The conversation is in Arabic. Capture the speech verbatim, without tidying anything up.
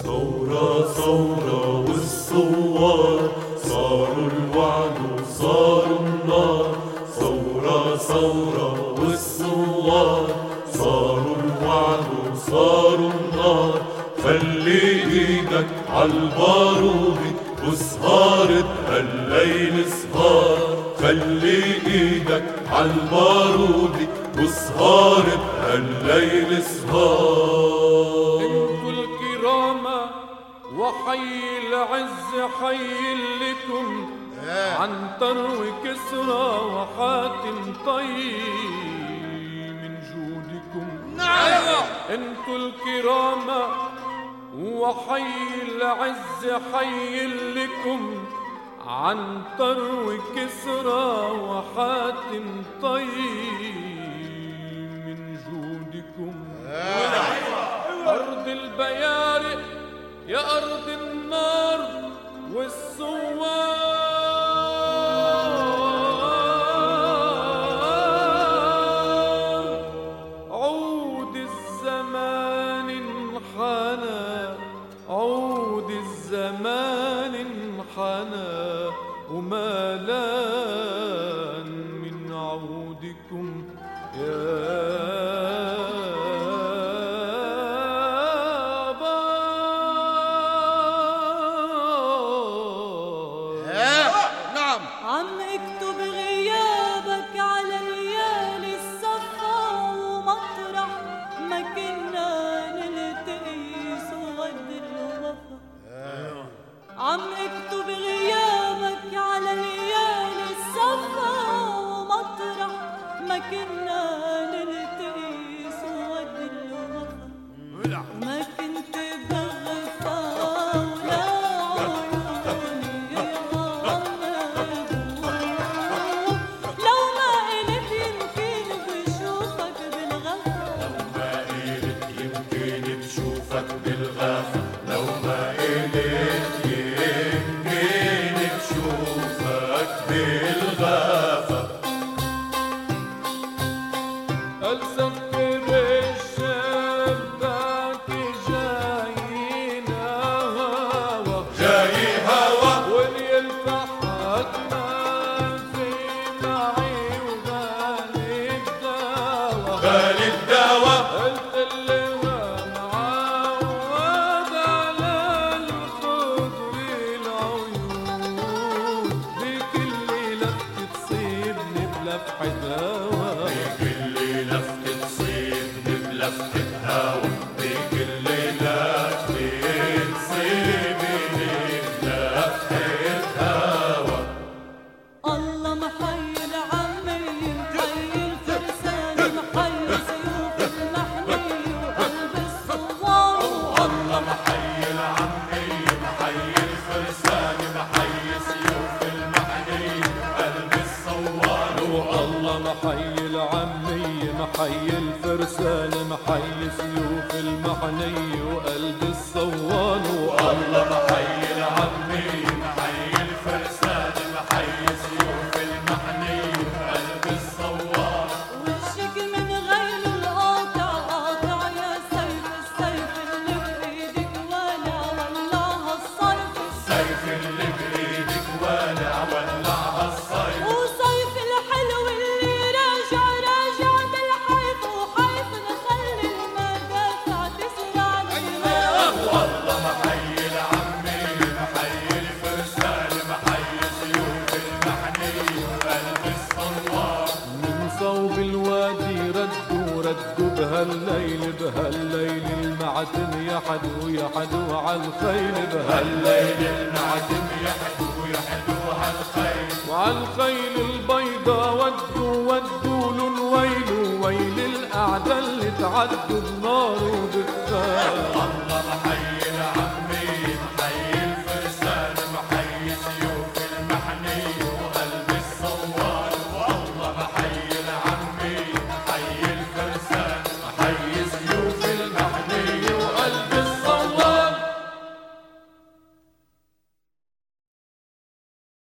ثورة ثورة والثوار صاروا الوعد وصاروا النار. ثورة ثورة والثوار صاروا الوعد وصاروا النار. خلي ايدك عالبارودة وسهارة هالليل سهار. خلي ايدك عالبارودة وسهارة هالليل سهار. انتو الكرامة وحي العز حي لكم عنتر وكسرى وحاتم طي من جودكم. نعم انتو الكرامة وحي العز حي لكم عنتر وكسرى وحاتم طي من جودكم. أرض البيارق يا أرض النار والثوار. عود الزمان انحنى عود الزمان انحنى وما لان من عودكم يا عم اكتب غيابك على ليالي الصفا ومطرح ما كنا نلتقي سود الوفا. عم اكتب غيابك على ليالي الصفا ومطرح ما كنا نلتقي سود الوفا. ما كنت بغفى ولا محي الفرسان محي سيوف المحني وقلب الصوان. والله محي العمي محي الفرسان محي سيوف المحني وقلب الصوان. وشك من غير القاطع قاطع يا سيف السيف اللي بإيدك والع ولعها الصيف. السيف اللي بإيدك والع ولعها الصيف. وصيف الحلو اللي راجع راجع بالحيف وحيف نخلي المدافع تزرع الدماء. والله محي العمي محي الفرسان محي سيوف المحني وقلب الصوان. من صوب الوادي ردوا ردوا بهالليل بهالليل المعتم يحدوا يحدوا عالخيل. بهالليل المعتم يحدوا يحدوا عالخيل. وعالخيل البيضا ودوا ودوا لن ويل ويل الأعداء اللي تعدوا بنار